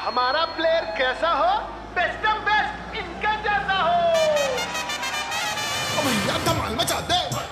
हमारा प्लेयर कैसा हो, बेस्ट ऑफ बेस्ट इनका जैसा हो। भैया धमाल मचा दे।